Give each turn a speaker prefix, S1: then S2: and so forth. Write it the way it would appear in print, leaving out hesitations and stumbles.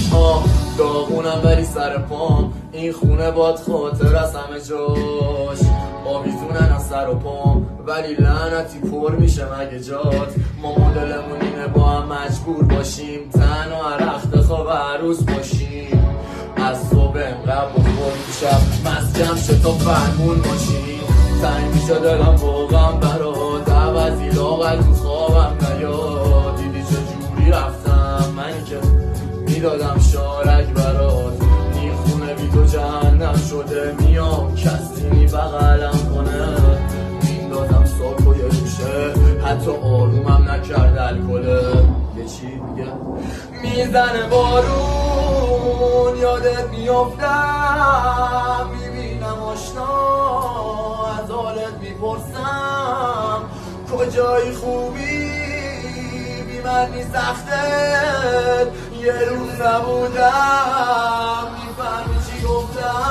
S1: داغونم ولی سر پام، این خونه باد خاطر از همه جاش. آویزونن از سر و پام ولی لعنتی پر میشه مگه جات. ما مدلمون اینه با هم مجبور باشیم، تن و رخت خواب عروس باشیم. از صبح انقدر بخور شب مسکم شه تا فرمون باشیم. تنگ میشه دلم واقعا برات، عوضی لاغل تو خوابم نیاد. دیدی چجوری رفتم منی که میدادم شارک برات. این خونه بی تو جهنم شده، میام کسی بغلم کنه. میندازم ساکو یه گوشه، حتی آرومم نکرد الکله. یه چی دیگه میزنه بارون، یادت میافتم، میبینم آشنا، از حالت میپرسم کجایی، خوبی بی من نی سخته. یه روز نبودم میفهمی چی گفتم.